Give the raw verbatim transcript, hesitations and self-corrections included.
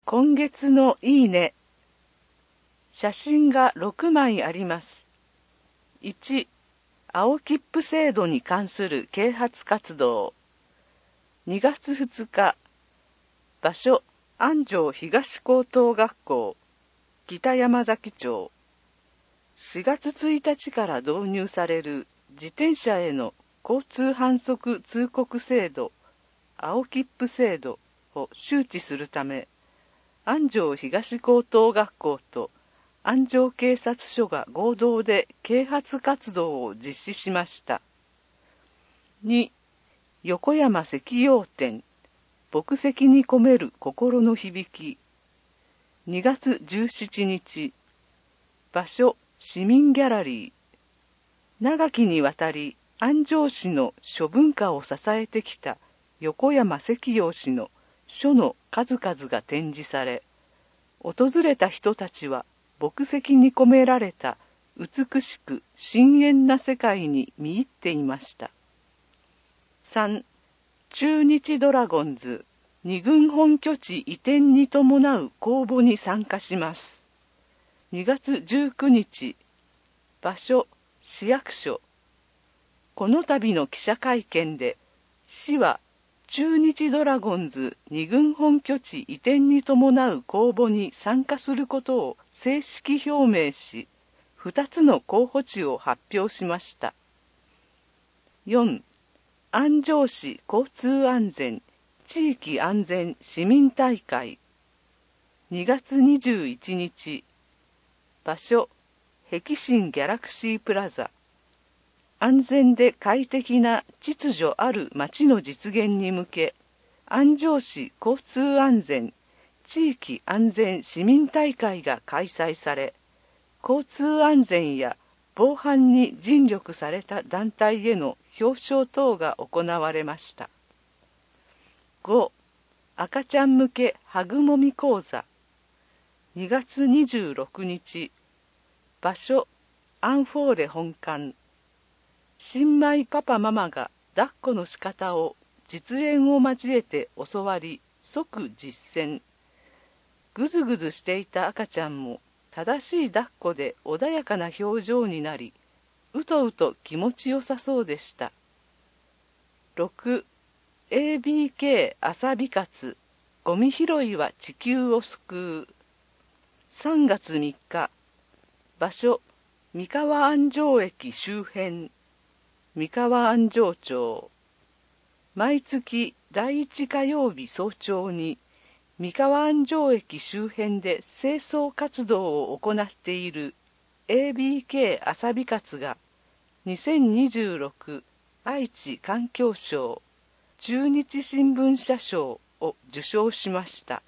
今月のいいね。写真がろくまいあります。いち、青切符制度に関する啓発活動。にがつふつか、場所、安城東高等学校、北山崎町。しがつついたちから導入される自転車への交通反則通告制度、青切符制度を周知するため、安城東高等学校と安城警察署が合同で啓発活動を実施しました。に、横山石陽展、牧石に込める心の響き。にがつじゅうしちにち、場所、市民ギャラリー。長きにわたり安城市の書文化を支えてきた横山石陽氏の書の数々が展示され、訪れた人たちは牧石に込められた美しく深遠な世界に見入っていました。さん、中日ドラゴンズに軍本拠地移転に伴う公募に参加します。にがつじゅうくにち、場所、市役所。この度の記者会見で、市は中日ドラゴンズに軍本拠地移転に伴う公募に参加することを正式表明し、ふたつの候補地を発表しました。よん、安城市交通安全地域安全市民大会。にがつにじゅういちにち、場所、碧新ギャラクシープラザ。安全で快適な秩序ある街の実現に向け、安城市交通安全地域安全市民大会が開催され、交通安全や防犯に尽力された団体への表彰等が行われました。ご、赤ちゃん向けはぐもみ講座。にがつにじゅうろくにち、場所、アンフォーレ本館。新米パパママが抱っこの仕方を実演を交えて教わり、即実践。ぐずぐずしていた赤ちゃんも正しい抱っこで穏やかな表情になり、うとうと気持ちよさそうでした。ろく、エービーケー 朝美活、ゴミ拾いは地球を救う。さんがつみっか、場所、三河安城駅周辺。三河安城町。毎月だいいち火曜日早朝に三河安城駅周辺で清掃活動を行っている エービーケー 朝美活がにせんにじゅうろく愛知環境省中日新聞社賞を受賞しました。